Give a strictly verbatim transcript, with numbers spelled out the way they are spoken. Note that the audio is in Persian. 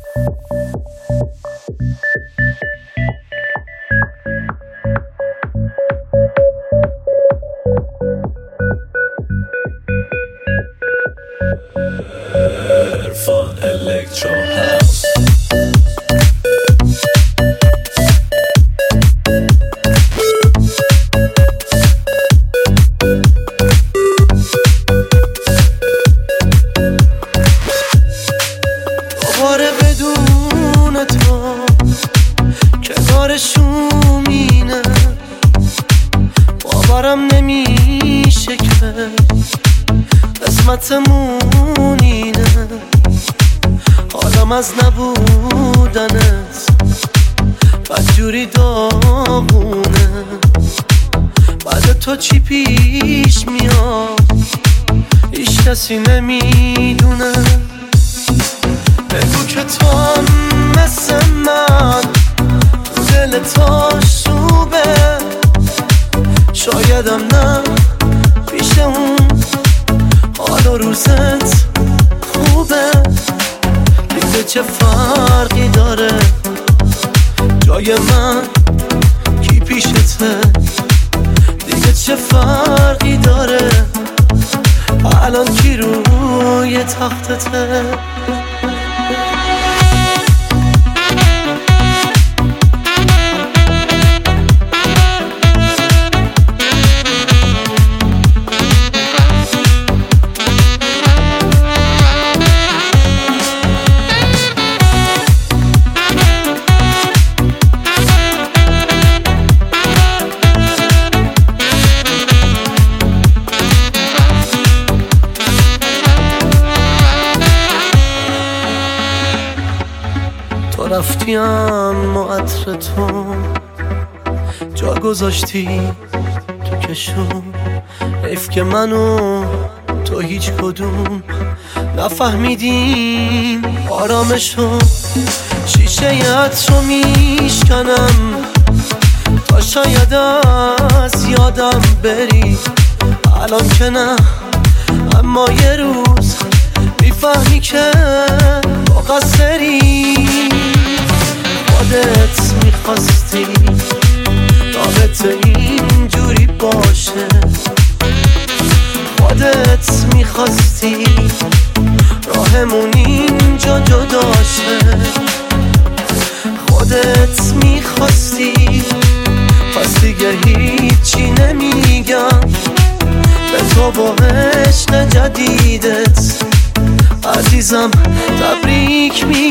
عرفان الکترو هاوس. دوباره بدون تو کنار شومینه، باورم نمیشه که قسمتمون اینه. حالم از نبودنت بدجوری داغونه. بعد تو چی پیش میاد هیچ کسی نمیدونه. بگو که تو هم مثل من تو دل تاشوبه، شایدم نه پیش اون حال و روزت خوبه. دیگه چه فرقی داره جای من کی پیشته؟ دیگه چه فرقی داره الان کی روی تختته؟ تو رفتی اما عطر تو جا گذاشتی تو کشون. حیف که منو تو هیچ کدوم نفهمیدیم آرامشو. شیشه عطر رو میشکنم تا شاید از یادم بری. الان که نه اما یه روز میفهمی که مقصری. خودت میخواستی رابطه اینجوری باشه، خودت میخواستی راهمون اینجا جداشه، خودت میخواستی. پس دیگه هیچی نمیگم به تو با عشق جدیدت عزیزم. تبریک میگم